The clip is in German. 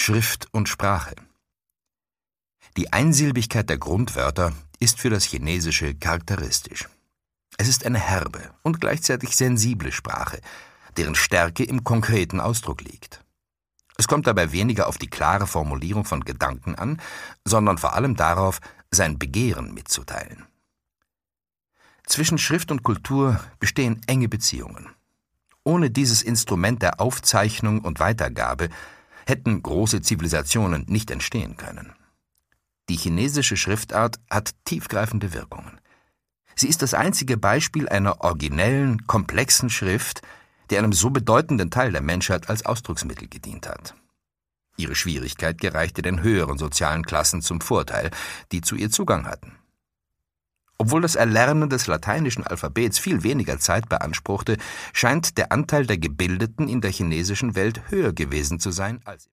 Schrift und Sprache. Die Einsilbigkeit der Grundwörter ist für das Chinesische charakteristisch. Es ist eine herbe und gleichzeitig sensible Sprache, deren Stärke im konkreten Ausdruck liegt. Es kommt dabei weniger auf die klare Formulierung von Gedanken an, sondern vor allem darauf, sein Begehren mitzuteilen. Zwischen Schrift und Kultur bestehen enge Beziehungen. Ohne dieses Instrument der Aufzeichnung und Weitergabe hätten große Zivilisationen nicht entstehen können. Die chinesische Schriftart hat tiefgreifende Wirkungen. Sie ist das einzige Beispiel einer originellen, komplexen Schrift, die einem so bedeutenden Teil der Menschheit als Ausdrucksmittel gedient hat. Ihre Schwierigkeit gereichte den höheren sozialen Klassen zum Vorteil, die zu ihr Zugang hatten. Obwohl das Erlernen des lateinischen Alphabets viel weniger Zeit beanspruchte, scheint der Anteil der Gebildeten in der chinesischen Welt höher gewesen zu sein als